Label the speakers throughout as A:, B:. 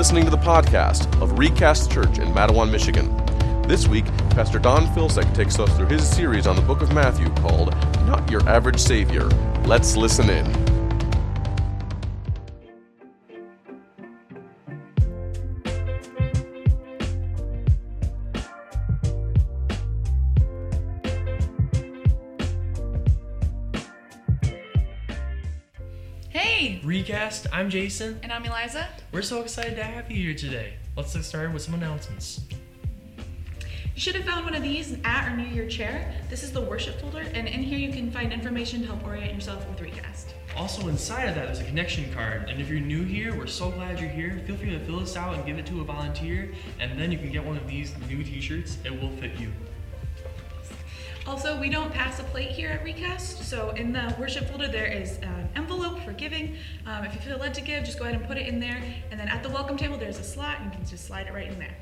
A: listening to the podcast of Recast Church in Mattawan, Michigan. This week, Pastor Don Filsek takes us through his series on the book of Matthew called Not Your Average Savior. Let's listen in.
B: Hey!
C: Recast, I'm Jason.
B: And I'm Eliza.
C: We're so excited to have you here today. Let's get started with some announcements.
B: You should have found one of these at or near your chair. This is the worship folder, and in here you can find information to help orient yourself with Recast.
C: Also inside of that there's a connection card, and if you're new here, we're so glad you're here. Feel free to fill this out and give it to a volunteer, and then you can get one of these new t-shirts. It will fit you.
B: Also, we don't pass a plate here at Recast, so in the worship folder there is an envelope for giving. If you feel led to give, just go ahead and put it in there, and then at the welcome table there's a slot, and you can just slide it right in there.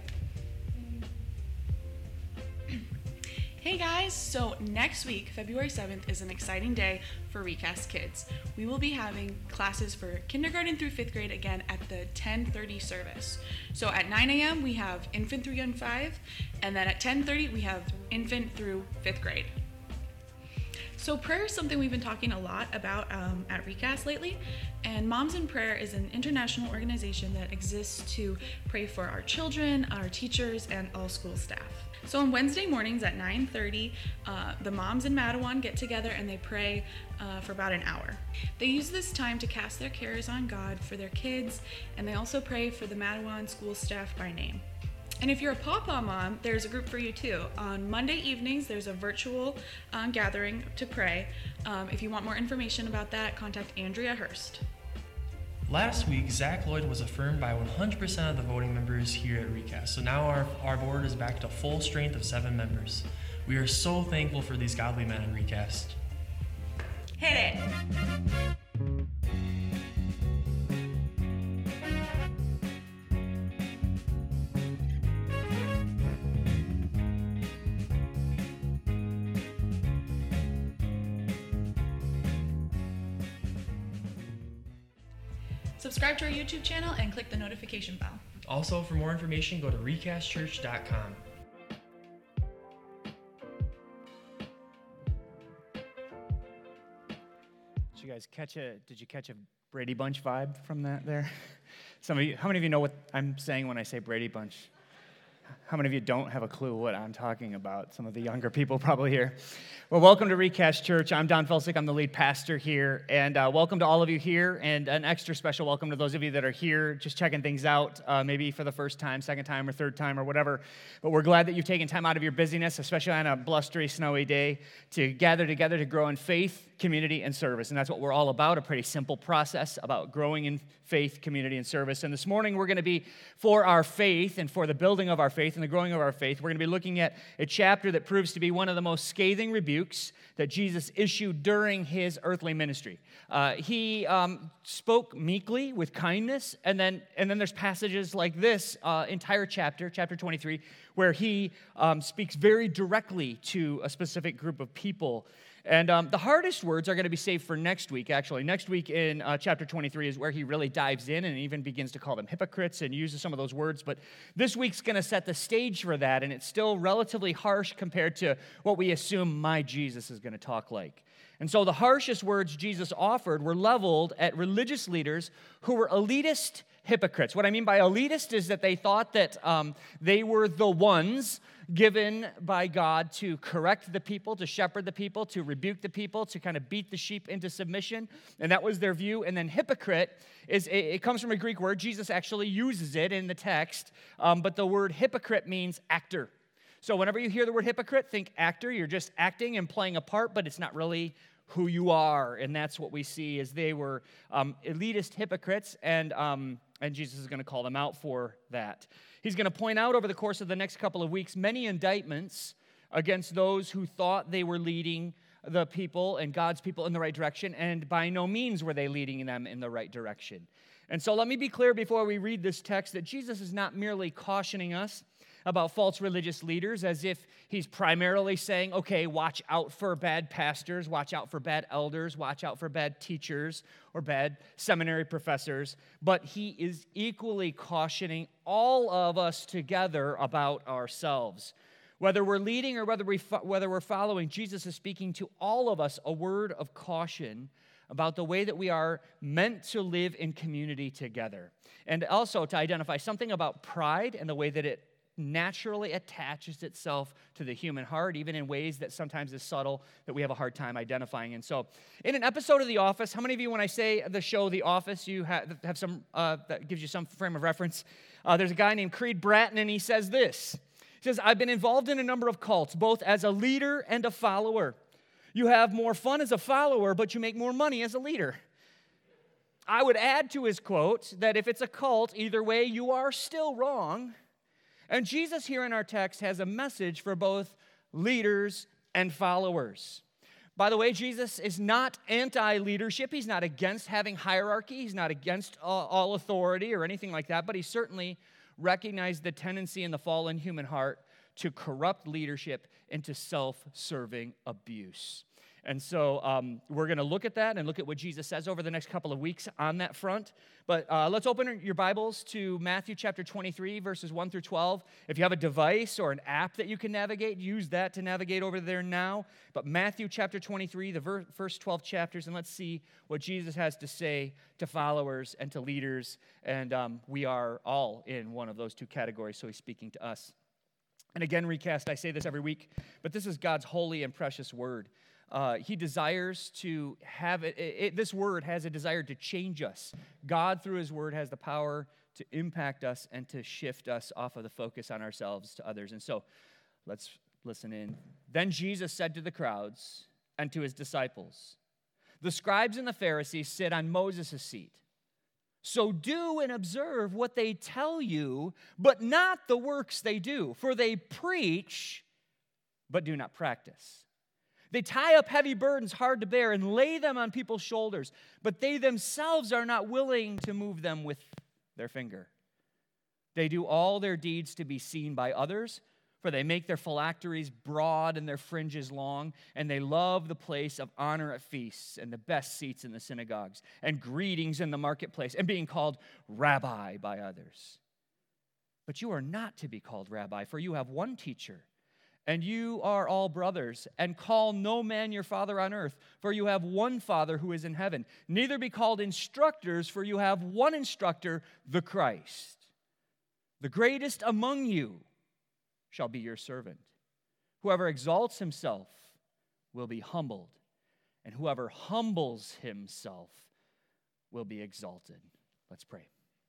B: Hey guys, so next week, February 7th, is an exciting day for Recast Kids. We will be having classes for kindergarten through 5th grade again at the 10:30 service. So at 9 a.m. we have infant through young 5, and then at 10:30 we have infant through 5th grade. So prayer is something we've been talking a lot about at Recast lately, and Moms in Prayer is an international organization that exists to pray for our children, our teachers, and all school staff. So on Wednesday mornings at 9:30, the moms in Mattawan get together and they pray for about an hour. They use this time to cast their cares on God for their kids, and they also pray for the Mattawan school staff by name. And if you're a Pawpaw mom, there's a group for you too. On Monday evenings, there's a virtual gathering to pray. If you want more information about that, contact Andrea Hurst.
C: Last week, Zach Lloyd was affirmed by 100% of the voting members here at Recast. So now our board is back to full strength of 7 members. We are so thankful for these godly men at Recast.
B: Hit it! Subscribe to our YouTube channel and click the notification bell.
C: Also, for more information, go to recastchurch.com.
D: Did you catch a Brady Bunch vibe from that there? Some of you, how many of you know what I'm saying when I say Brady Bunch? How many of you don't have a clue what I'm talking about? Some of the younger people probably here. Well, welcome to Recast Church. I'm Don Felsick. I'm the lead pastor here. And welcome to all of you here. And an extra special welcome to those of you that are here just checking things out, maybe for the first time, second time, or third time, or whatever. But we're glad that you've taken time out of your busyness, especially on a blustery, snowy day, to gather together to grow in faith, community, and service. And that's what we're all about, a pretty simple process about growing in faith, community, and service. And this morning we're going to be, for our faith and for the building of our faith and the growing of our faith, we're going to be looking at a chapter that proves to be one of the most scathing rebukes that Jesus issued during his earthly ministry. He spoke meekly with kindness, and then there's passages like this entire chapter 23, where he speaks very directly to a specific group of people. And the hardest words are going to be saved for next week, actually. Next week in chapter 23 is where he really dives in and even begins to call them hypocrites and uses some of those words. But this week's going to set the stage for that, and it's still relatively harsh compared to what we assume my Jesus is going to talk like. And so the harshest words Jesus offered were leveled at religious leaders who were elitist hypocrites. What I mean by elitist is that they thought that they were the ones given by God to correct the people, to shepherd the people, to rebuke the people, to kind of beat the sheep into submission. And that was their view. And then hypocrite, it comes from a Greek word. Jesus actually uses it in the text. But the word hypocrite means actor. So whenever you hear the word hypocrite, think actor. You're just acting and playing a part, but it's not really who you are. And that's what we see as they were elitist hypocrites. And Jesus is going to call them out for that. He's going to point out over the course of the next couple of weeks many indictments against those who thought they were leading the people and God's people in the right direction, and by no means were they leading them in the right direction. And so let me be clear before we read this text that Jesus is not merely cautioning us about false religious leaders as if he's primarily saying, okay, watch out for bad pastors, watch out for bad elders, watch out for bad teachers or bad seminary professors. But he is equally cautioning all of us together about ourselves. Whether we're leading or whether we're following, Jesus is speaking to all of us a word of caution about the way that we are meant to live in community together. And also to identify something about pride and the way that it naturally attaches itself to the human heart, even in ways that sometimes is subtle, that we have a hard time identifying. And so, in an episode of The Office, how many of you, when I say the show The Office, you have some, that gives you some frame of reference? There's a guy named Creed Bratton, and he says this. He says, I've been involved in a number of cults, both as a leader and a follower. You have more fun as a follower, but you make more money as a leader. I would add to his quote that if it's a cult, either way, you are still wrong. And Jesus here in our text has a message for both leaders and followers. By the way, Jesus is not anti-leadership. He's not against having hierarchy. He's not against all authority or anything like that, but he certainly recognized the tendency in the fallen human heart to corrupt leadership into self-serving abuse. And so we're going to look at that and look at what Jesus says over the next couple of weeks on that front. But let's open your Bibles to Matthew chapter 23, verses 1 through 12. If you have a device or an app that you can navigate, use that to navigate over there now. But Matthew chapter 23, the first 12 chapters, and let's see what Jesus has to say to followers and to leaders. And we are all in one of those two categories, so he's speaking to us. And again, Recast, I say this every week, but this is God's holy and precious word. He desires to have it. This word has a desire to change us. God, through his word, has the power to impact us and to shift us off of the focus on ourselves to others. And so let's listen in. Then Jesus said to the crowds and to his disciples, the scribes and the Pharisees sit on Moses' seat. So do and observe what they tell you, but not the works they do. For they preach, but do not practice. They tie up heavy burdens hard to bear and lay them on people's shoulders, but they themselves are not willing to move them with their finger. They do all their deeds to be seen by others, for they make their phylacteries broad and their fringes long, and they love the place of honor at feasts and the best seats in the synagogues and greetings in the marketplace and being called rabbi by others. But you are not to be called rabbi, for you have one teacher, and you are all brothers, and call no man your father on earth, for you have one Father who is in heaven. Neither be called instructors, for you have one instructor, the Christ. The greatest among you shall be your servant. Whoever exalts himself will be humbled, and whoever humbles himself will be exalted. Let's pray.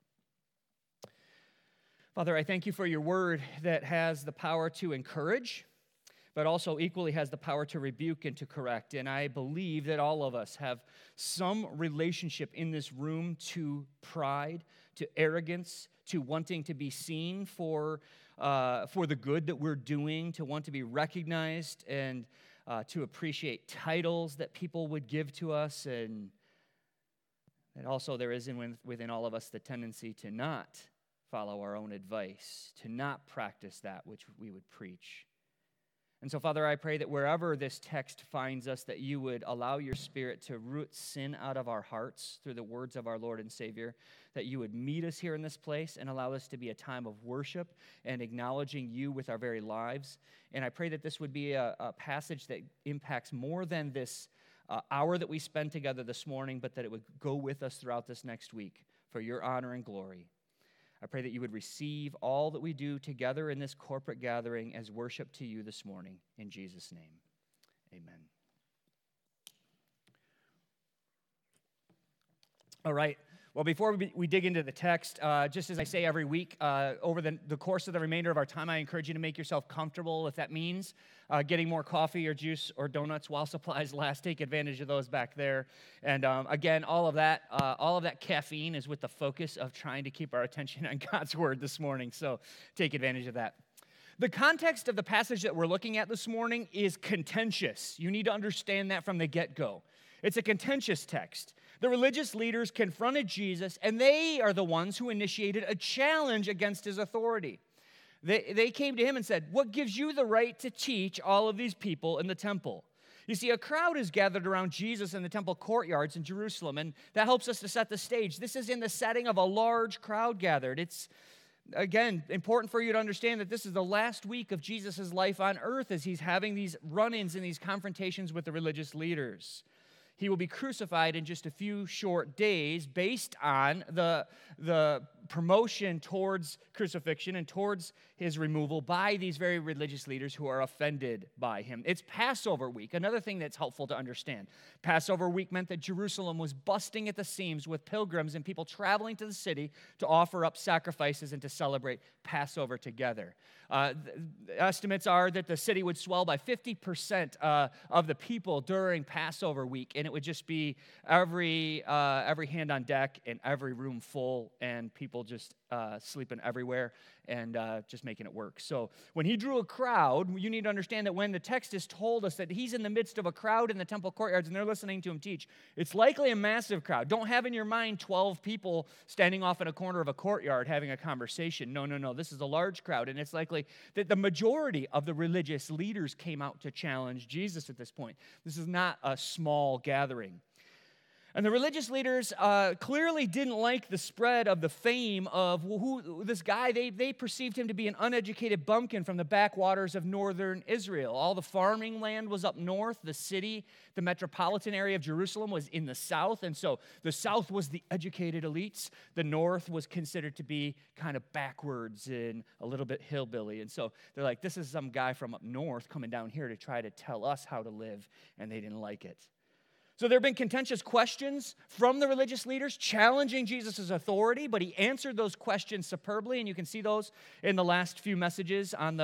D: Father, I thank you for your word that has the power to encourage, but also equally has the power to rebuke and to correct. And I believe that all of us have some relationship in this room to pride, to arrogance, to wanting to be seen for the good that we're doing, to want to be recognized and to appreciate titles that people would give to us. And also there is within all of us the tendency to not follow our own advice, to not practice that which we would preach. And so, Father, I pray that wherever this text finds us, that you would allow your Spirit to root sin out of our hearts through the words of our Lord and Savior, that you would meet us here in this place and allow this to be a time of worship and acknowledging you with our very lives. And I pray that this would be a passage that impacts more than this hour that we spend together this morning, but that it would go with us throughout this next week for your honor and glory. I pray that you would receive all that we do together in this corporate gathering as worship to you this morning. In Jesus' name, amen. All right. Well, before we dig into the text, just as I say every week, over the course of the remainder of our time, I encourage you to make yourself comfortable. If that means getting more coffee or juice or donuts while supplies last, take advantage of those back there. And again, all of that caffeine is with the focus of trying to keep our attention on God's word this morning. So take advantage of that. The context of the passage that we're looking at this morning is contentious. You need to understand that from the get-go. It's a contentious text. The religious leaders confronted Jesus, and they are the ones who initiated a challenge against his authority. They came to him and said, "What gives you the right to teach all of these people in the temple?" You see, a crowd is gathered around Jesus in the temple courtyards in Jerusalem, and that helps us to set the stage. This is in the setting of a large crowd gathered. It's, again, important for you to understand that this is the last week of Jesus' life on earth as he's having these run-ins and these confrontations with the religious leaders. He will be crucified in just a few short days based on the promotion towards crucifixion and towards his removal by these very religious leaders who are offended by him. It's Passover week, another thing that's helpful to understand. Passover week meant that Jerusalem was busting at the seams with pilgrims and people traveling to the city to offer up sacrifices and to celebrate Passover together. Estimates are that the city would swell by 50% of the people during Passover week, and it would just be every hand on deck and every room full, and people just sleeping everywhere and just making it work. So when he drew a crowd, you need to understand that when the text has told us that he's in the midst of a crowd in the temple courtyards and they're listening to him teach, it's likely a massive crowd. Don't have in your mind 12 people standing off in a corner of a courtyard having a conversation. No. This is a large crowd, and it's likely that the majority of the religious leaders came out to challenge Jesus at this point. This is not a small gathering. And the religious leaders clearly didn't like the spread of the fame of who this guy. They perceived him to be an uneducated bumpkin from the backwaters of northern Israel. All the farming land was up north. The city, the metropolitan area of Jerusalem was in the south. And so the south was the educated elites. The north was considered to be kind of backwards and a little bit hillbilly. And so they're like, this is some guy from up north coming down here to try to tell us how to live. And they didn't like it. So there have been contentious questions from the religious leaders challenging Jesus' authority, but he answered those questions superbly, and you can see those in the last few messages on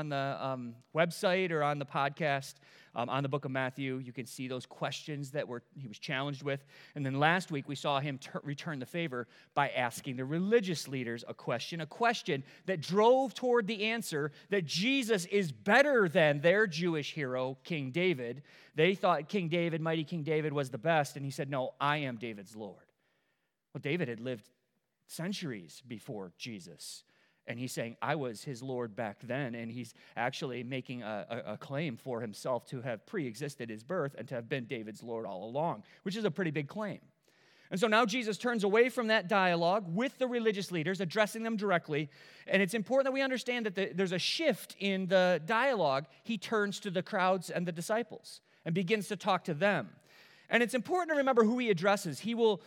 D: the website or on the podcast on the book of Matthew. You can see those questions that he was challenged with. And then last week we saw him return the favor by asking the religious leaders a question that drove toward the answer that Jesus is better than their Jewish hero, King David. They thought King David, mighty King David, was the best, and he said, no, I am David's Lord. Well, David had lived centuries before Jesus. And he's saying, I was his Lord back then, and he's actually making a claim for himself to have pre-existed his birth and to have been David's Lord all along, which is a pretty big claim. And so now Jesus turns away from that dialogue with the religious leaders, addressing them directly, and it's important that we understand that there's a shift in the dialogue. He turns to the crowds and the disciples and begins to talk to them. And it's important to remember who he addresses. He will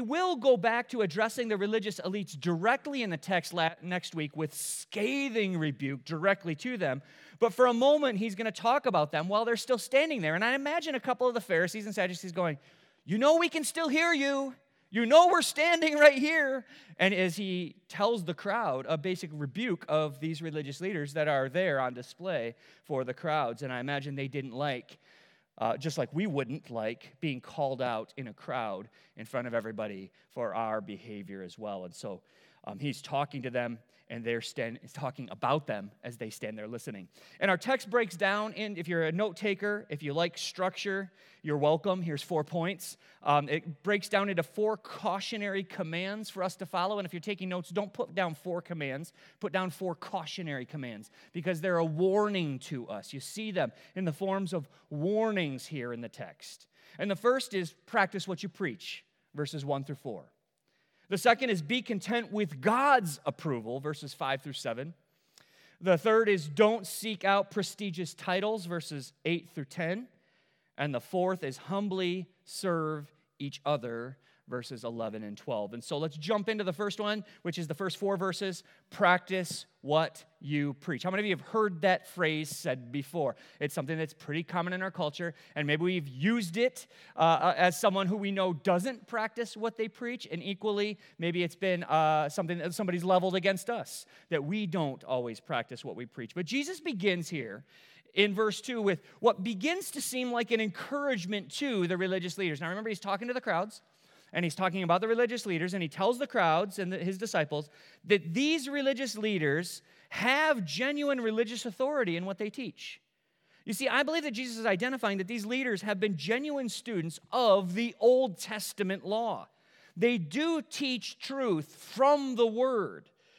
D: go back to addressing the religious elites directly in the text next week with scathing rebuke directly to them. But for a moment, he's going to talk about them while they're still standing there. And I imagine a couple of the Pharisees and Sadducees going, you know we can still hear you. You know we're standing right here. And as he tells the crowd a basic rebuke of these religious leaders that are there on display for the crowds. And I imagine they didn't like just like we wouldn't like being called out in a crowd in front of everybody for our behavior as well. And so he's talking to them, and they're talking about them as they stand there listening. And our text breaks down in, if you're a note taker, if you like structure, you're welcome. Here's 4 points. It breaks down into 4 cautionary commands for us to follow. And if you're taking notes, don't put down 4 commands. Put down 4 cautionary commands because they're a warning to us. You see them in the forms of warnings here in the text. And the first is practice what you preach, verses 1 through 4. The second is be content with God's approval, verses 5 through 7. The third is don't seek out prestigious titles, verses 8 through 10. And the fourth is humbly serve each other, verses 11 and 12. And so let's jump into the first one, which is the first 4 verses. Practice what you preach. How many of you have heard that phrase said before? It's something that's pretty common in our culture, and maybe we've used it as someone who we know doesn't practice what they preach, and equally, maybe it's been something that somebody's leveled against us, that we don't always practice what we preach. But Jesus begins here in verse 2 with what begins to seem like an encouragement to the religious leaders. Now remember, he's talking to the crowds, and he's talking about the religious leaders, and he tells the crowds and his disciples that these religious leaders have genuine religious authority in what they teach. You see, I believe that Jesus is identifying that these leaders have been genuine students of the Old Testament law. They do teach truth from the Word.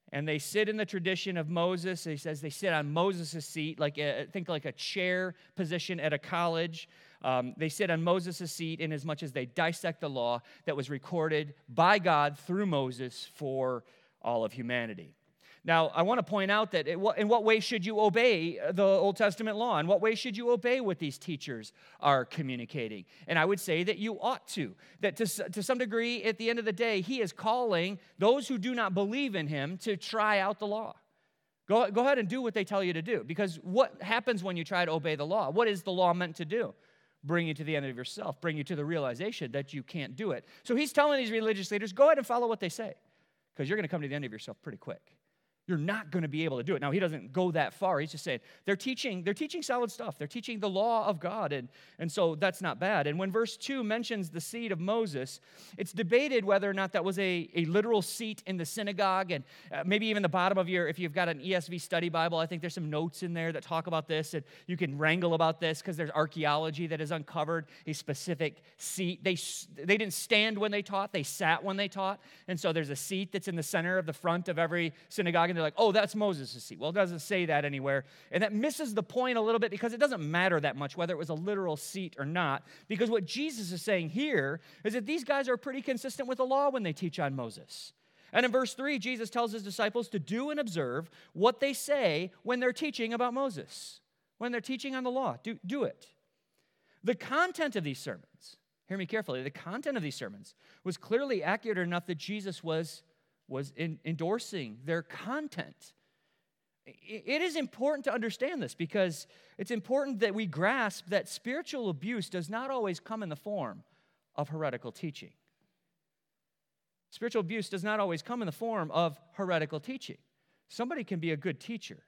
D: And they sit in the tradition of Moses. He says they sit on Moses' seat, think like a chair position at a college. They sit on Moses' seat in as much as they dissect the law that was recorded by God through Moses for all of humanity. Now, I want to point out that in what way should you obey the Old Testament law? In what way should you obey what these teachers are communicating? And I would say that you ought to. That to some degree, at the end of the day, he is calling those who do not believe in him to try out the law. Go ahead and do what they tell you to do. Because what happens when you try to obey the law? What is the law meant to do? Bring you to the end of yourself. Bring you to the realization that you can't do it. So he's telling these religious leaders, go ahead and follow what they say. Because you're going to come to the end of yourself pretty quick. You're not going to be able to do it. Now, he doesn't go that far. He's just saying they're teaching solid stuff. They're teaching the law of God, and so that's not bad. And when verse 2 mentions the seat of Moses, it's debated whether or not that was a literal seat in the synagogue, and maybe even the bottom of if you've got an ESV study Bible, I think there's some notes in there that talk about this, and you can wrangle about this because there's archaeology that has uncovered a specific seat. They didn't stand when they taught. They sat when they taught, and so there's a seat that's in the center of the front of every synagogue, and they're like, oh, that's Moses' seat. Well, it doesn't say that anywhere. And that misses the point a little bit because it doesn't matter that much whether it was a literal seat or not. Because what Jesus is saying here is that these guys are pretty consistent with the law when they teach on Moses. And in verse 3, Jesus tells his disciples to do and observe what they say when they're teaching about Moses. When they're teaching on the law, do it. The content of these sermons, hear me carefully, the content of these sermons was clearly accurate enough that Jesus was endorsing their content. It is important to understand this because it's important that we grasp that spiritual abuse does not always come in the form of heretical teaching. Spiritual abuse does not always come in the form of heretical teaching. Somebody can be a good teacher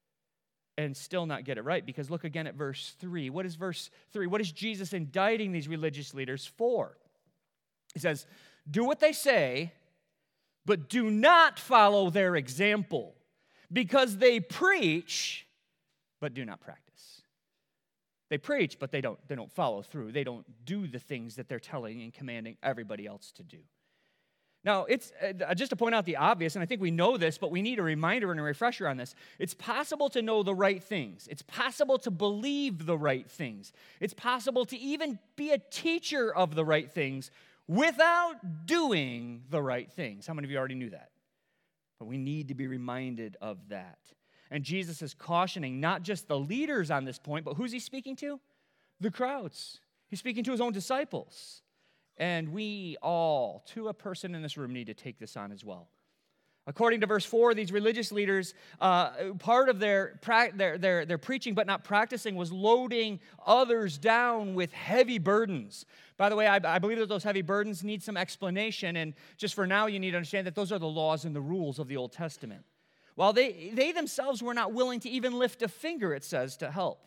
D: and still not get it right, because look again at verse 3. What is verse 3? What is Jesus indicting these religious leaders for? He says, do what they say, but do not follow their example, because they preach, but do not practice. They preach, but they don't follow through. They don't do the things that they're telling and commanding everybody else to do. Now, it's just to point out the obvious, and I think we know this, but we need a reminder and a refresher on this. It's possible to know the right things. It's possible to believe the right things. It's possible to even be a teacher of the right things without doing the right things. How many of you already knew that? But we need to be reminded of that. And Jesus is cautioning not just the leaders on this point, but who's he speaking to? The crowds. He's speaking to his own disciples. And we all, to a person in this room, need to take this on as well. According to verse 4, these religious leaders, part of their preaching but not practicing was loading others down with heavy burdens. By the way, I believe that those heavy burdens need some explanation, and just for now, you need to understand that those are the laws and the rules of the Old Testament. While they themselves were not willing to even lift a finger, it says, to help.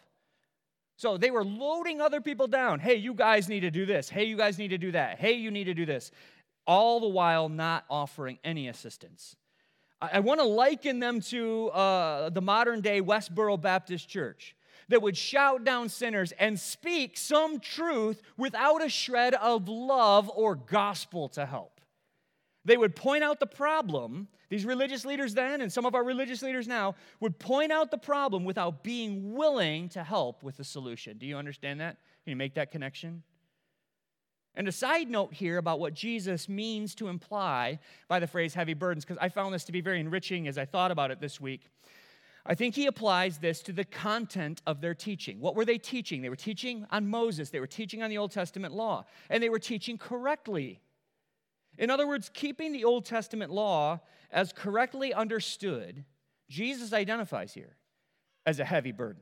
D: So they were loading other people down. Hey, you guys need to do this. Hey, you guys need to do that. Hey, you need to do this. All the while not offering any assistance. I want to liken them to the modern-day Westboro Baptist Church that would shout down sinners and speak some truth without a shred of love or gospel to help. They would point out the problem. These religious leaders then, and some of our religious leaders now, would point out the problem without being willing to help with the solution. Do you understand that? Can you make that connection? And a side note here about what Jesus means to imply by the phrase heavy burdens, because I found this to be very enriching as I thought about it this week. I think he applies this to the content of their teaching. What were they teaching? They were teaching on Moses. They were teaching on the Old Testament law. And they were teaching correctly. In other words, keeping the Old Testament law as correctly understood, Jesus identifies here as a heavy burden.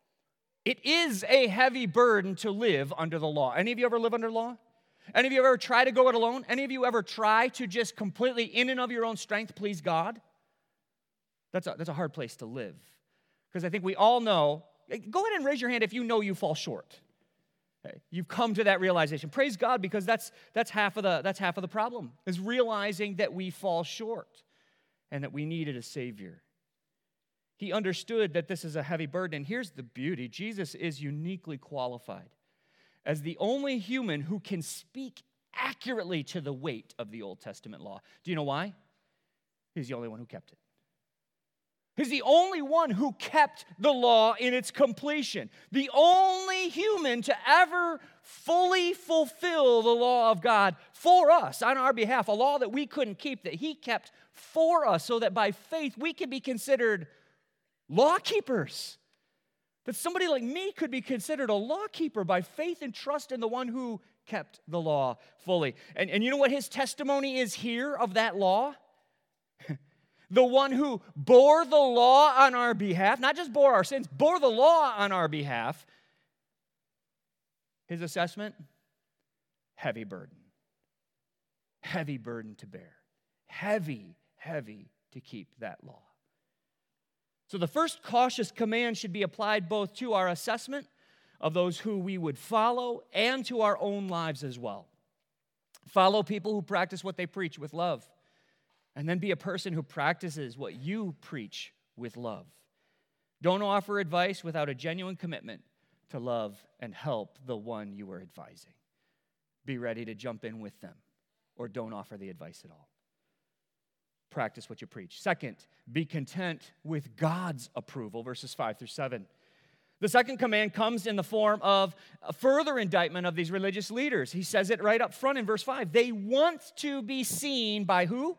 D: It is a heavy burden to live under the law. Any of you ever live under law? Any of you ever try to go it alone? Any of you ever try to just completely in and of your own strength please God? That's a hard place to live. Because I think we all know, go ahead and raise your hand if you know you fall short. Okay. You've come to that realization. Praise God, because that's half of the problem, is realizing that we fall short and that we needed a Savior. He understood that this is a heavy burden. And here's the beauty. Jesus is uniquely qualified as the only human who can speak accurately to the weight of the Old Testament law. Do you know why? He's the only one who kept it. He's the only one who kept the law in its completion. The only human to ever fully fulfill the law of God for us, on our behalf. A law that we couldn't keep, that he kept for us, so that by faith we could be considered law keepers. That somebody like me could be considered a law keeper by faith and trust in the one who kept the law fully. And you know what his testimony is here of that law? The one who bore the law on our behalf, not just bore our sins, bore the law on our behalf. His assessment? Heavy burden. Heavy burden to bear. Heavy to keep that law. So the first cautious command should be applied both to our assessment of those who we would follow and to our own lives as well. Follow people who practice what they preach with love. And then be a person who practices what you preach with love. Don't offer advice without a genuine commitment to love and help the one you are advising. Be ready to jump in with them, or don't offer the advice at all. Practice what you preach. Second, be content with God's approval, verses 5 through 7. The second command comes in the form of a further indictment of these religious leaders. He says it right up front in verse 5. They want to be seen by who?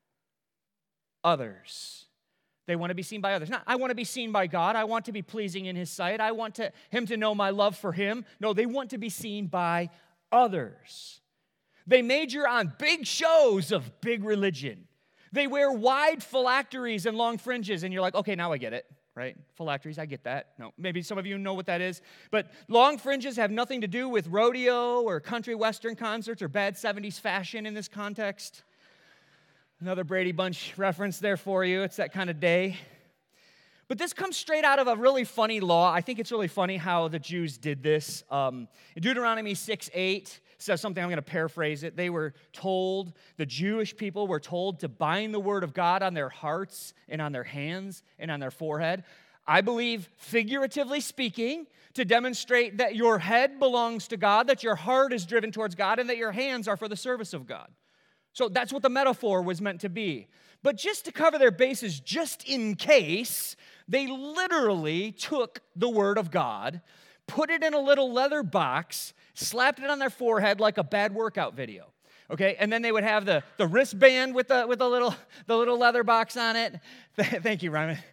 D: Others. They want to be seen by others. Not, I want to be seen by God. I want to be pleasing in his sight. I want him to know my love for him. No, they want to be seen by others. They major on big shows of big religion. They wear wide phylacteries and long fringes, and you're like, okay, now I get it, right? Phylacteries, I get that. No, maybe some of you know what that is. But long fringes have nothing to do with rodeo or country western concerts or bad 70s fashion in this context. Another Brady Bunch reference there for you. It's that kind of day. But this comes straight out of a really funny law. I think it's really funny how the Jews did this. In Deuteronomy 6:8 says something, I'm going to paraphrase it. They were told, the Jewish people were told to bind the word of God on their hearts and on their hands and on their forehead. I believe, figuratively speaking, to demonstrate that your head belongs to God, that your heart is driven towards God, and that your hands are for the service of God. So that's what the metaphor was meant to be. But just to cover their bases, just in case, they literally took the word of God, put it in a little leather box, slapped it on their forehead like a bad workout video. Okay, and then they would have the wristband with the little leather box on it. Thank you, Ryman.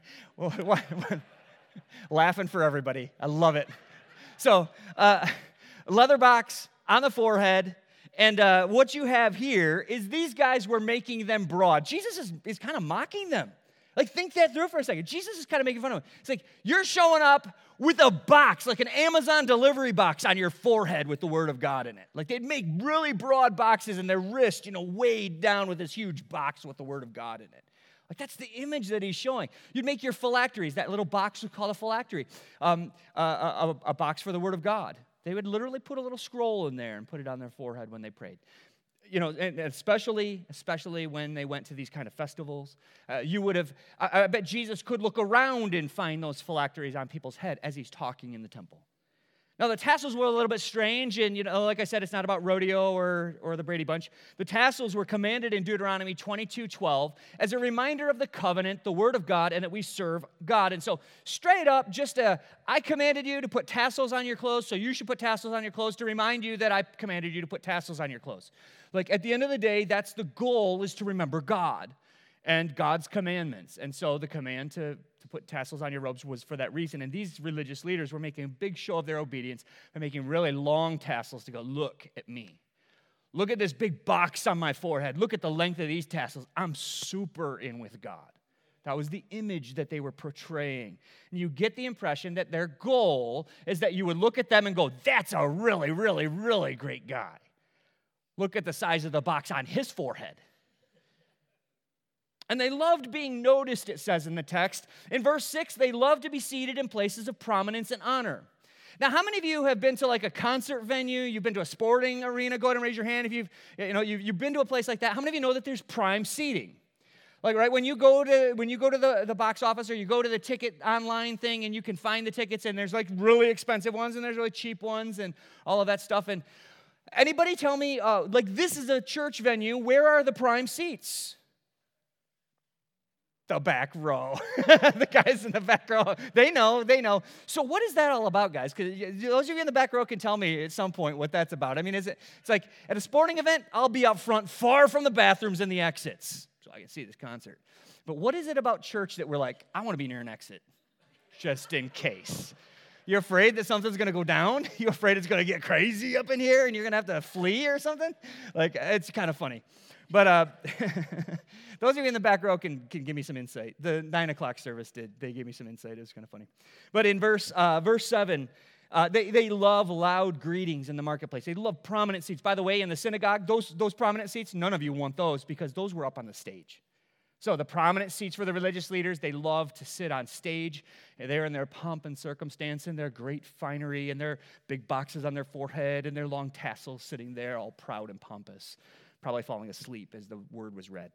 D: Laughing for everybody. I love it. So, leather box on the forehead. And what you have here is these guys were making them broad. Jesus is kind of mocking them. Like, think that through for a second. Jesus is kind of making fun of them. It's like, you're showing up with a box, like an Amazon delivery box on your forehead with the word of God in it. Like, they'd make really broad boxes and their wrist, weighed down with this huge box with the word of God in it. Like, that's the image that he's showing. You'd make your phylacteries, that little box we call a phylactery, a box for the word of God. They would literally put a little scroll in there and put it on their forehead when they prayed. And especially when they went to these kind of festivals, you would have, I bet Jesus could look around and find those phylacteries on people's head as he's talking in the temple. Now, the tassels were a little bit strange, and, like I said, it's not about rodeo or the Brady Bunch. The tassels were commanded in Deuteronomy 22:12 as a reminder of the covenant, the word of God, and that we serve God. And so, straight up, I commanded you to put tassels on your clothes, so you should put tassels on your clothes to remind you that I commanded you to put tassels on your clothes. Like, at the end of the day, that's the goal, is to remember God and God's commandments. And so the command to put tassels on your robes was for that reason. And these religious leaders were making a big show of their obedience by making really long tassels to go, look at me. Look at this big box on my forehead. Look at the length of these tassels. I'm super in with God. That was the image that they were portraying. And you get the impression that their goal is that you would look at them and go, that's a really, really, really great guy. Look at the size of the box on his forehead. And they loved being noticed, it says in the text. In verse 6, they loved to be seated in places of prominence and honor. Now, how many of you have been to like a concert venue? You've been to a sporting arena? Go ahead and raise your hand if you've been to a place like that. How many of you know that there's prime seating? Like, right, when you go to the box office or you go to the ticket online thing and you can find the tickets, and there's like really expensive ones and there's really cheap ones and all of that stuff. And anybody tell me, like, this is a church venue, where are the prime seats? The back row. The guys in the back row, they know. So what is that all about, guys? Because those of you in the back row can tell me at some point what that's about. I mean, it's like at a sporting event, I'll be up front, far from the bathrooms and the exits, so I can see this concert. But what is it about church that we're like, I want to be near an exit, just in case? You're afraid that something's going to go down? You're afraid it's going to get crazy up in here and you're going to have to flee or something? Like, it's kind of funny. But those of you in the back row can give me some insight. The 9 o'clock service did. They gave me some insight. It was kind of funny. But in verse 7, they love loud greetings in the marketplace. They love prominent seats. By the way, in the synagogue, those prominent seats, none of you want those because those were up on the stage. So the prominent seats for the religious leaders, they love to sit on stage. They're in their pomp and circumstance and their great finery and their big boxes on their forehead and their long tassels sitting there all proud and pompous, probably falling asleep as the word was read.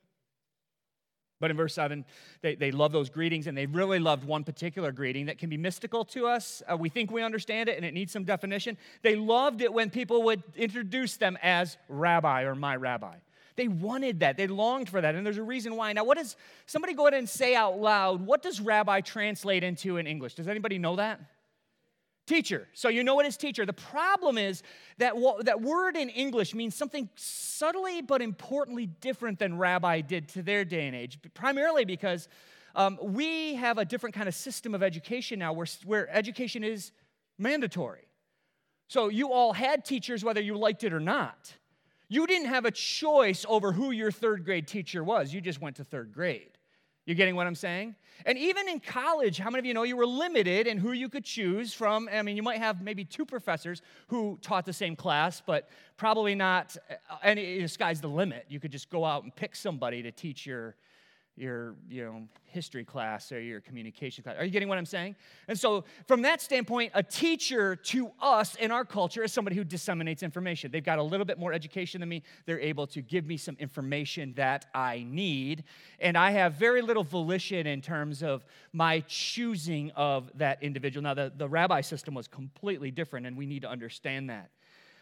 D: But in verse 7, they love those greetings, and they really loved one particular greeting that can be mystical to us. We think we understand it, and it needs some definition. They loved it when people would introduce them as rabbi or my rabbi. They wanted that. They longed for that, and there's a reason why. Now, somebody go ahead and say out loud, what does rabbi translate into in English? Does anybody know that? Teacher. So you know what is teacher. The problem is that that word in English means something subtly but importantly different than rabbi did to their day and age, primarily because we have a different kind of system of education now where education is mandatory. So you all had teachers whether you liked it or not. You didn't have a choice over who your third grade teacher was. You just went to third grade. You getting what I'm saying? And even in college, how many of you know you were limited in who you could choose from? I mean, you might have maybe 2 professors who taught the same class, but probably not any sky's the limit. You could just go out and pick somebody to teach your history class or your communication class. Are you getting what I'm saying? And so from that standpoint, a teacher to us in our culture is somebody who disseminates information. They've got a little bit more education than me. They're able to give me some information that I need. And I have very little volition in terms of my choosing of that individual. Now, the rabbi system was completely different, and we need to understand that.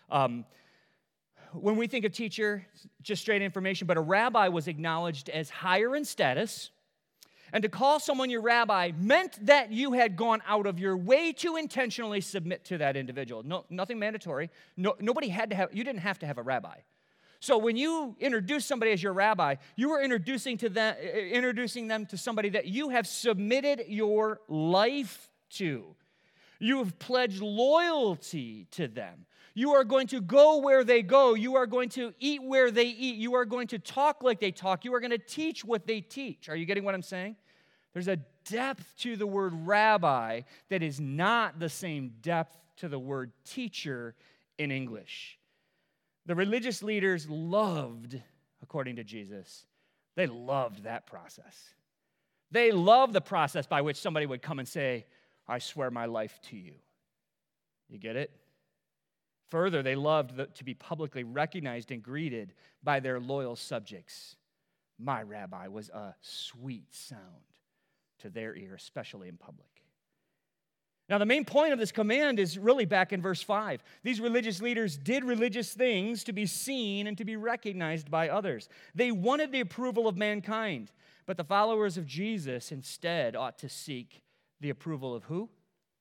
D: When we think of teacher, just straight information, but a rabbi was acknowledged as higher in status, and to call someone your rabbi meant that you had gone out of your way to intentionally submit to that individual. No, nothing mandatory. Nobody had to have. You didn't have to have a rabbi. So when you introduce somebody as your rabbi, you are introducing them to somebody that you have submitted your life to. You have pledged loyalty to them. You are going to go where they go. You are going to eat where they eat. You are going to talk like they talk. You are going to teach what they teach. Are you getting what I'm saying? There's a depth to the word rabbi that is not the same depth to the word teacher in English. The religious leaders loved, according to Jesus, they loved that process. They loved the process by which somebody would come and say, I swear my life to you. You get it? Further, they loved to be publicly recognized and greeted by their loyal subjects. My rabbi was a sweet sound to their ear, especially in public. Now, the main point of this command is really back in verse 5. These religious leaders did religious things to be seen and to be recognized by others. They wanted the approval of mankind, but the followers of Jesus instead ought to seek the approval of who?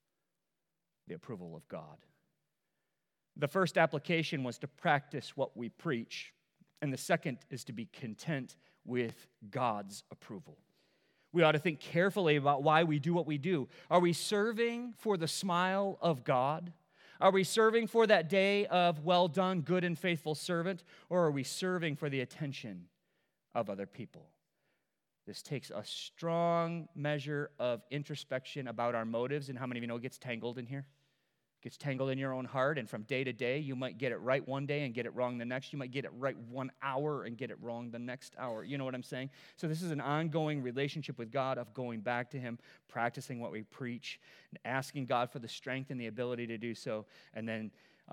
D: The approval of God. The first application was to practice what we preach, and the second is to be content with God's approval. We ought to think carefully about why we do what we do. Are we serving for the smile of God? Are we serving for that day of well done, good and faithful servant? Or are we serving for the attention of other people? This takes a strong measure of introspection about our motives. And how many of you know it gets tangled in here? Gets tangled in your own heart, and from day to day, you might get it right one day and get it wrong the next. You might get it right 1 hour and get it wrong the next hour. You know what I'm saying? So this is an ongoing relationship with God of going back to Him, practicing what we preach, and asking God for the strength and the ability to do so, and then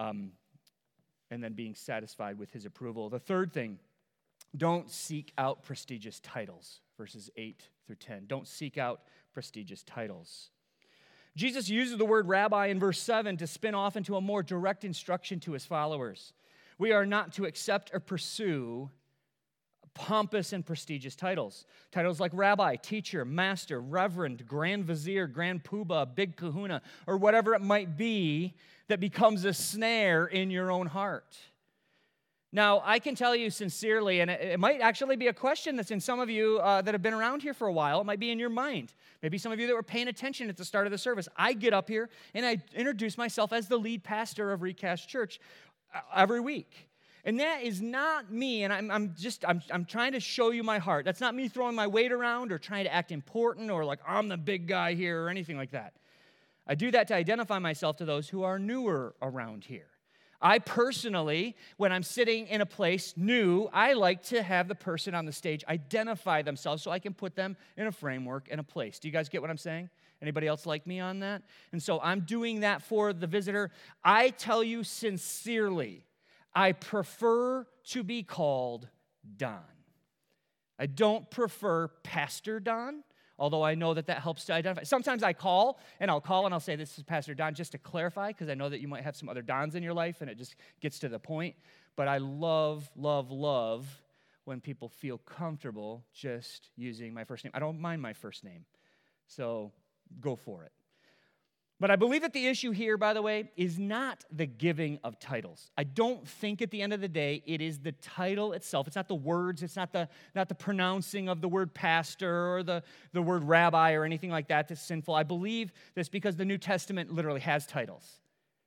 D: being satisfied with His approval. The third thing, don't seek out prestigious titles, verses 8 through 10. Don't seek out prestigious titles. Jesus uses the word rabbi in verse 7 to spin off into a more direct instruction to His followers. We are not to accept or pursue pompous and prestigious titles. Titles like rabbi, teacher, master, reverend, grand vizier, grand poobah, big kahuna, or whatever it might be that becomes a snare in your own heart. Now, I can tell you sincerely, and it might actually be a question that's in some of you that have been around here for a while. It might be in your mind. Maybe some of you that were paying attention at the start of the service. I get up here and I introduce myself as the lead pastor of Recast Church every week. And that is not me, and I'm trying to show you my heart. That's not me throwing my weight around or trying to act important or like I'm the big guy here or anything like that. I do that to identify myself to those who are newer around here. I personally, when I'm sitting in a place new, I like to have the person on the stage identify themselves so I can put them in a framework and a place. Do you guys get what I'm saying? Anybody else like me on that? And so I'm doing that for the visitor. I tell you sincerely, I prefer to be called Don. I don't prefer Pastor Don, although I know that helps to identify. Sometimes I'll call and I'll say, this is Pastor Don, just to clarify, because I know that you might have some other Dons in your life, and it just gets to the point. But I love, love, love when people feel comfortable just using my first name. I don't mind my first name, so go for it. But I believe that the issue here, by the way, is not the giving of titles. I don't think at the end of the day it is the title itself. It's not the words. It's not the pronouncing of the word pastor or the word rabbi or anything like that that's sinful. I believe this because the New Testament literally has titles.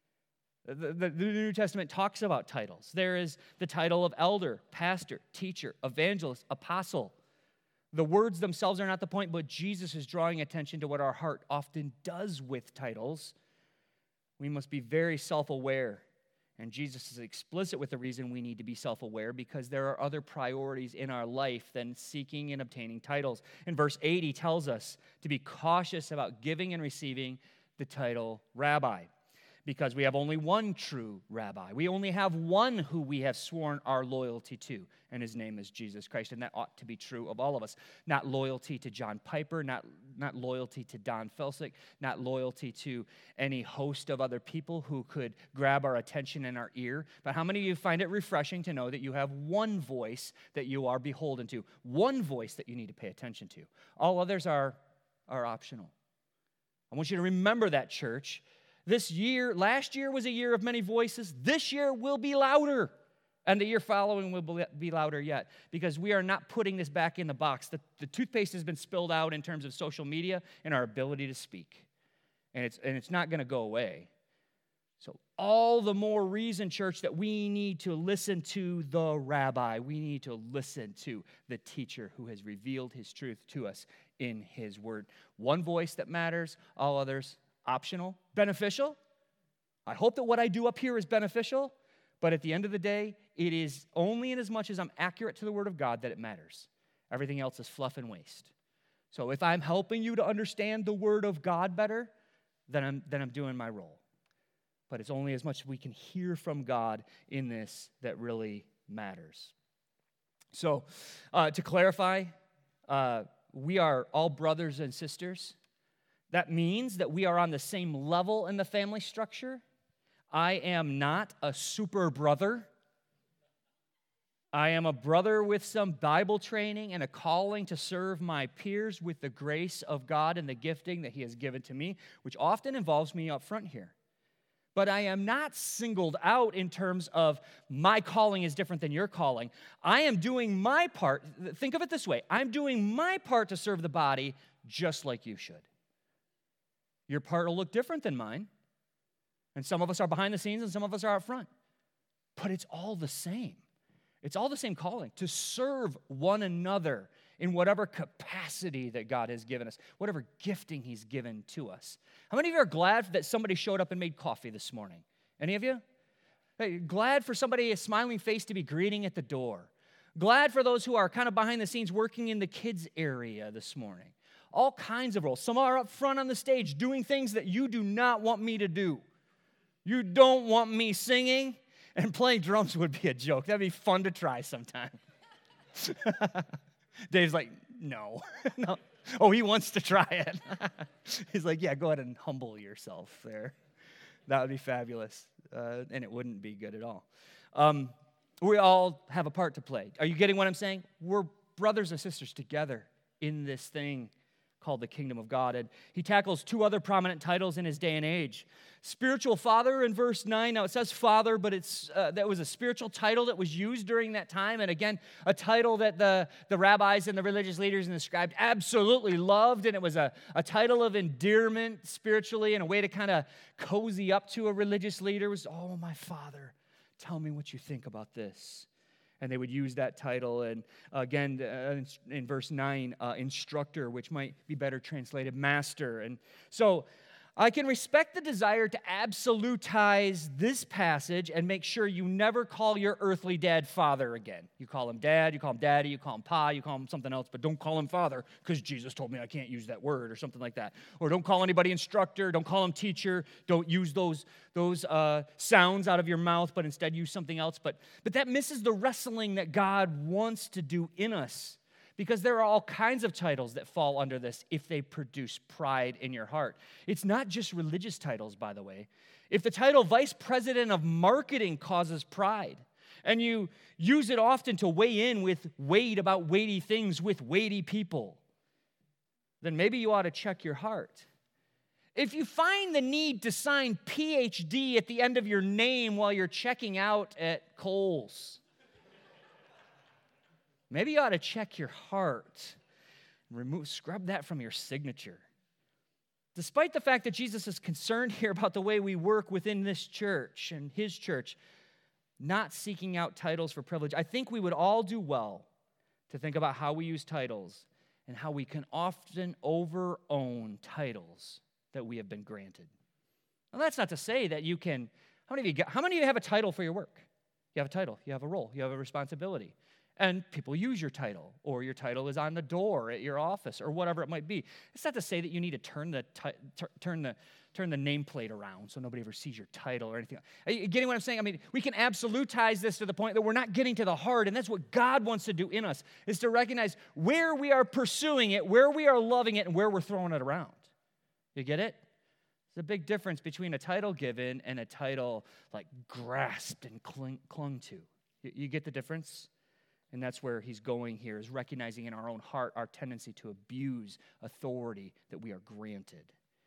D: The New Testament talks about titles. There is the title of elder, pastor, teacher, evangelist, apostle. The words themselves are not the point, but Jesus is drawing attention to what our heart often does with titles. We must be very self-aware, and Jesus is explicit with the reason we need to be self-aware, because there are other priorities in our life than seeking and obtaining titles. In verse 8, he tells us to be cautious about giving and receiving the title rabbi, because we have only one true rabbi. We only have one who we have sworn our loyalty to, and his name is Jesus Christ, and that ought to be true of all of us. Not loyalty to John Piper, not loyalty to Don Felsick, not loyalty to any host of other people who could grab our attention and our ear. But how many of you find it refreshing to know that you have one voice that you are beholden to, one voice that you need to pay attention to? All others are optional. I want you to remember that, church. Last year was a year of many voices. This year will be louder. And the year following will be louder yet, because we are not putting this back in the box. The toothpaste has been spilled out in terms of social media and our ability to speak. And it's not going to go away. So all the more reason, church, that we need to listen to the rabbi. We need to listen to the teacher who has revealed his truth to us in his word. One voice that matters, all others optional. Beneficial. I hope that what I do up here is beneficial, but at the end of the day, it is only in as much as I'm accurate to the Word of God that it matters. Everything else is fluff and waste. So if I'm helping you to understand the Word of God better, then I'm doing my role. But it's only as much as we can hear from God in this that really matters. So to clarify, we are all brothers and sisters. That means that we are on the same level in the family structure. I am not a super brother. I am a brother with some Bible training and a calling to serve my peers with the grace of God and the gifting that he has given to me, which often involves me up front here. But I am not singled out in terms of my calling is different than your calling. I am doing my part. Think of it this way. I'm doing my part to serve the body just like you should. Your part will look different than mine. And some of us are behind the scenes and some of us are up front. But it's all the same. It's all the same calling, to serve one another in whatever capacity that God has given us, whatever gifting he's given to us. How many of you are glad that somebody showed up and made coffee this morning? Any of you? Hey, glad for somebody, a smiling face, to be greeting at the door. Glad for those who are kind of behind the scenes working in the kids area this morning. All kinds of roles. Some are up front on the stage doing things that you do not want me to do. You don't want me singing, and playing drums would be a joke. That'd be fun to try sometime. Dave's like, no. No. Oh, he wants to try it. He's like, yeah, go ahead and humble yourself there. That would be fabulous, and it wouldn't be good at all. We all have a part to play. Are you getting what I'm saying? We're brothers and sisters together in this thing called the kingdom of God. And he tackles two other prominent titles in his day and age. Spiritual father in verse 9. Now it says father, but that was a spiritual title that was used during that time. And again, a title that the rabbis and the religious leaders and the scribes absolutely loved. And it was a title of endearment spiritually and a way to kind of cozy up to a religious leader. It was, oh, my father, tell me what you think about this. And they would use that title. And again, in verse 9, instructor, which might be better translated master. And so I can respect the desire to absolutize this passage and make sure you never call your earthly dad father again. You call him dad, you call him daddy, you call him pa, you call him something else, but don't call him father because Jesus told me I can't use that word or something like that. Or don't call anybody instructor, don't call him teacher, don't use those sounds out of your mouth, but instead use something else. But that misses the wrestling that God wants to do in us. Because there are all kinds of titles that fall under this if they produce pride in your heart. It's not just religious titles, by the way. If the title Vice President of Marketing causes pride, and you use it often to weigh in with weight about weighty things with weighty people, then maybe you ought to check your heart. If you find the need to sign PhD at the end of your name while you're checking out at Kohl's, maybe you ought to check your heart. Scrub that from your signature. Despite the fact that Jesus is concerned here about the way we work within this church and his church, not seeking out titles for privilege, I think we would all do well to think about how we use titles and how we can often over-own titles that we have been granted. Now, that's not to say that you can, how many of you have a title for your work? You have a title, you have a role, you have a responsibility. And people use your title, or your title is on the door at your office, or whatever it might be. It's not to say that you need to turn the nameplate around so nobody ever sees your title or anything. Are you getting what I'm saying? I mean, we can absolutize this to the point that we're not getting to the heart, and that's what God wants to do in us, is to recognize where we are pursuing it, where we are loving it, and where we're throwing it around. You get it? There's a big difference between a title given and a title like grasped and clung to. You get the difference? And that's where he's going here, is recognizing in our own heart our tendency to abuse authority that we are granted.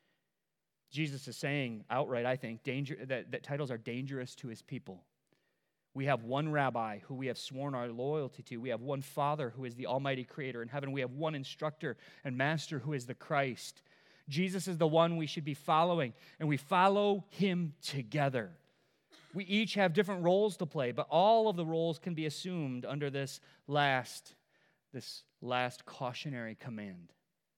D: Jesus is saying outright, I think, that titles are dangerous to his people. We have one rabbi who we have sworn our loyalty to. We have one Father who is the almighty creator in heaven. We have one instructor and master who is the Christ. Jesus is the one we should be following, and we follow him together. We each have different roles to play, but all of the roles can be assumed under this last cautionary command.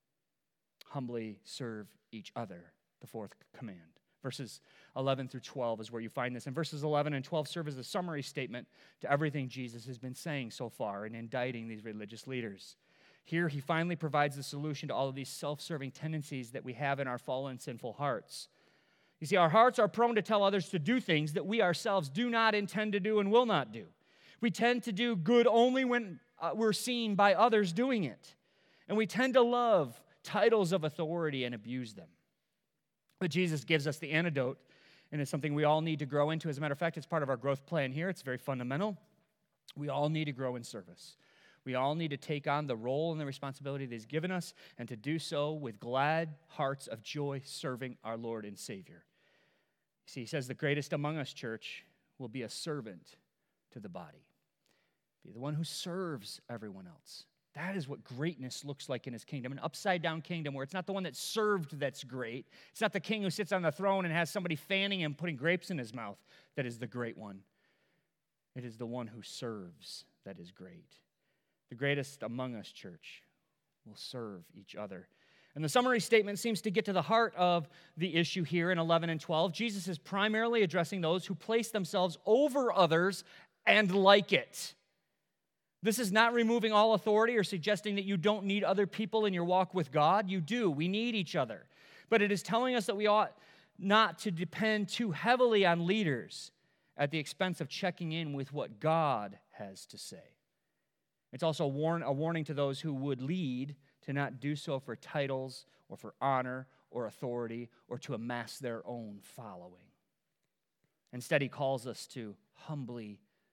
D: Humbly serve each other, the fourth command. Verses 11 through 12 is where you find this. And verses 11 and 12 serve as a summary statement to everything Jesus has been saying so far in indicting these religious leaders. Here he finally provides the solution to all of these self-serving tendencies that we have in our fallen, sinful hearts. You see, our hearts are prone to tell others to do things that we ourselves do not intend to do and will not do. We tend to do good only when we're seen by others doing it. And we tend to love titles of authority and abuse them. But Jesus gives us the antidote, and it's something we all need to grow into. As a matter of fact, it's part of our growth plan here. It's very fundamental. We all need to grow in service. We all need to take on the role and the responsibility that he's given us, and to do so with glad hearts of joy, serving our Lord and Savior. See, he says the greatest among us, church, will be a servant to the body. Be the one who serves everyone else. That is what greatness looks like in his kingdom, an upside-down kingdom where it's not the one that's served that's great. It's not the king who sits on the throne and has somebody fanning him, putting grapes in his mouth, that is the great one. It is the one who serves that is great. The greatest among us, church, will serve each other. And the summary statement seems to get to the heart of the issue here in 11 and 12. Jesus is primarily addressing those who place themselves over others and like it. This is not removing all authority or suggesting that you don't need other people in your walk with God. You do. We need each other. But it is telling us that we ought not to depend too heavily on leaders at the expense of checking in with what God has to say. It's also a warning to those who would lead to not do so for titles or for honor or authority or to amass their own following. Instead, he calls us to humbly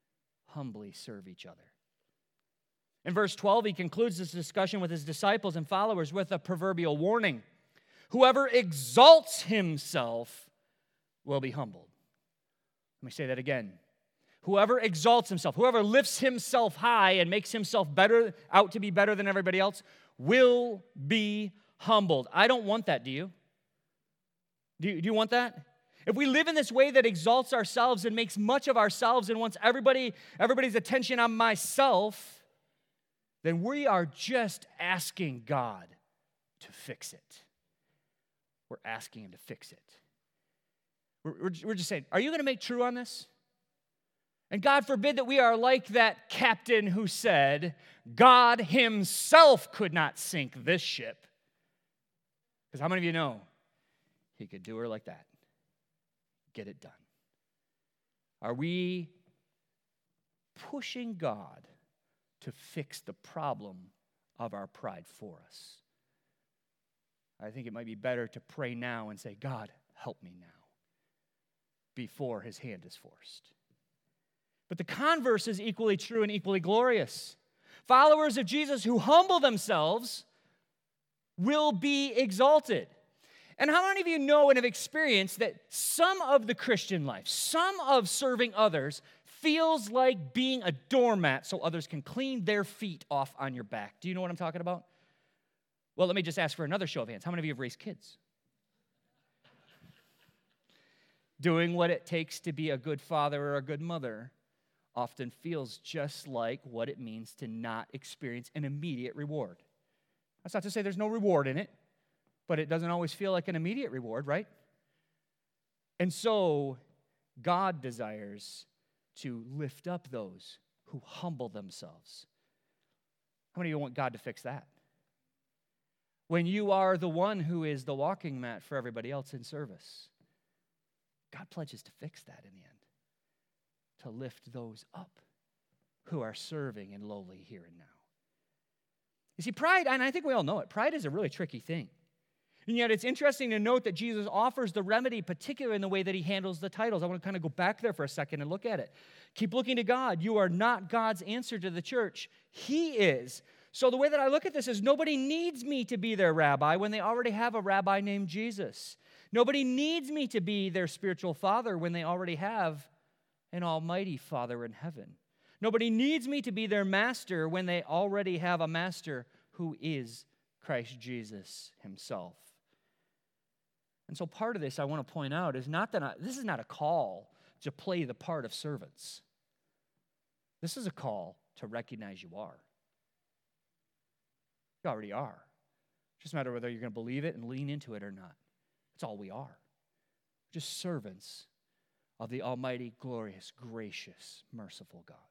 D: humbly serve each other. In verse 12, he concludes this discussion with his disciples and followers with a proverbial warning. Whoever exalts himself will be humbled. Let me say that again. Whoever exalts himself, whoever lifts himself high and makes himself better, out to be better than everybody else, will be humbled. I don't want that, do you? Do you want that? If we live in this way that exalts ourselves and makes much of ourselves and wants everybody's attention on myself, then we are just asking God to fix it. We're asking him to fix it. We're just saying, are you going to make true on this? And God forbid that we are like that captain who said, God himself could not sink this ship. Because how many of you know he could do her like that? Get it done. Are we pushing God to fix the problem of our pride for us? I think it might be better to pray now and say, God, help me now, before his hand is forced. But the converse is equally true and equally glorious. Followers of Jesus who humble themselves will be exalted. And how many of you know and have experienced that some of the Christian life, some of serving others, feels like being a doormat so others can clean their feet off on your back? Do you know what I'm talking about? Well, let me just ask for another show of hands. How many of you have raised kids? Doing what it takes to be a good father or a good mother often feels just like what it means to not experience an immediate reward. That's not to say there's no reward in it, but it doesn't always feel like an immediate reward, right? And so God desires to lift up those who humble themselves. How many of you want God to fix that? When you are the one who is the walking mat for everybody else in service, God pledges to fix that in the end, to lift those up who are serving and lowly here and now. You see, pride, and I think we all know it, pride is a really tricky thing. And yet it's interesting to note that Jesus offers the remedy, particularly in the way that he handles the titles. I want to kind of go back there for a second and look at it. Keep looking to God. You are not God's answer to the church. He is. So the way that I look at this is nobody needs me to be their rabbi when they already have a rabbi named Jesus. Nobody needs me to be their spiritual father when they already have an almighty Father in heaven. Nobody needs me to be their master when they already have a master who is Christ Jesus himself. And so part of this I want to point out is not that this is not a call to play the part of servants. This is a call to recognize you are. You already are. It's just a matter of whether you're going to believe it and lean into it or not. That's all we are. Just servants of the almighty, glorious, gracious, merciful God.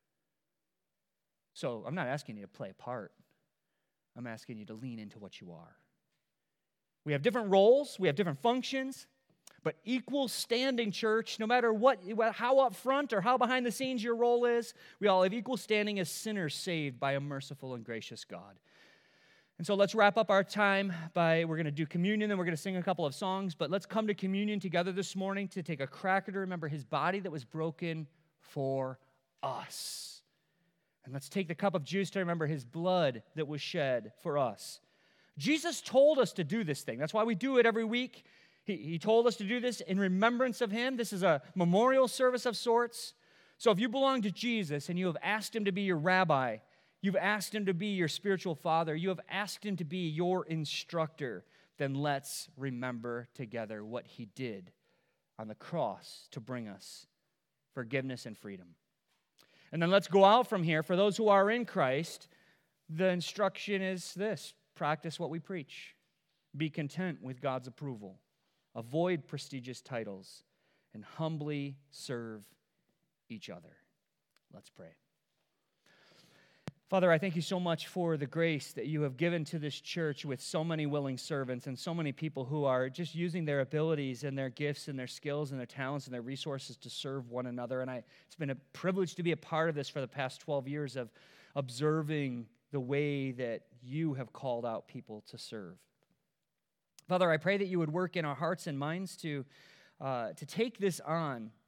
D: So I'm not asking you to play a part. I'm asking you to lean into what you are. We have different roles, we have different functions, but equal standing, church, no matter how up front or how behind the scenes your role is, we all have equal standing as sinners saved by a merciful and gracious God. And so let's wrap up our time we're going to do communion, and we're going to sing a couple of songs, but let's come to communion together this morning to take a cracker to remember his body that was broken for us. And let's take the cup of juice to remember his blood that was shed for us. Jesus told us to do this thing. That's why we do it every week. He told us to do this in remembrance of him. This is a memorial service of sorts. So if you belong to Jesus and you have asked him to be your rabbi, you've asked him to be your spiritual father, you have asked him to be your instructor, then let's remember together what he did on the cross to bring us forgiveness and freedom. And then let's go out from here. For those who are in Christ, the instruction is this: practice what we preach. Be content with God's approval. Avoid prestigious titles and humbly serve each other. Let's pray. Father, I thank you so much for the grace that you have given to this church with so many willing servants and so many people who are just using their abilities and their gifts and their skills and their talents and their resources to serve one another. And it's been a privilege to be a part of this for the past 12 years of observing the way that you have called out people to serve. Father, I pray that you would work in our hearts and minds to take this on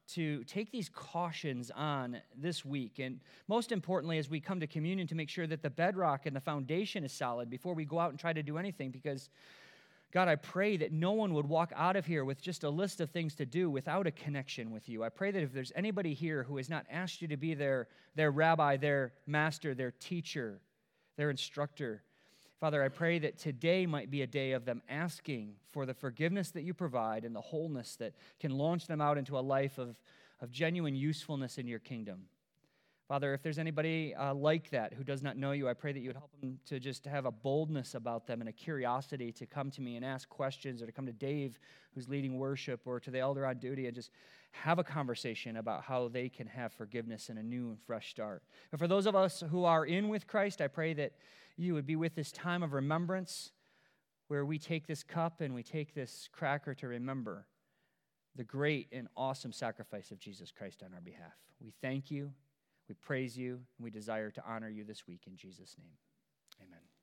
D: to take these cautions on this week. And most importantly, as we come to communion, to make sure that the bedrock and the foundation is solid before we go out and try to do anything. Because, God, I pray that no one would walk out of here with just a list of things to do without a connection with you. I pray that if there's anybody here who has not asked you to be their rabbi, their master, their teacher, their instructor, Father, I pray that today might be a day of them asking for the forgiveness that you provide and the wholeness that can launch them out into a life of genuine usefulness in your kingdom. Father, if there's anybody like that who does not know you, I pray that you would help them to just have a boldness about them and a curiosity to come to me and ask questions, or to come to Dave, who's leading worship, or to the elder on duty, and just have a conversation about how they can have forgiveness and a new and fresh start. And for those of us who are in with Christ, I pray that you would be with this time of remembrance where we take this cup and we take this cracker to remember the great and awesome sacrifice of Jesus Christ on our behalf. We thank you, we praise you, and we desire to honor you this week in Jesus' name. Amen.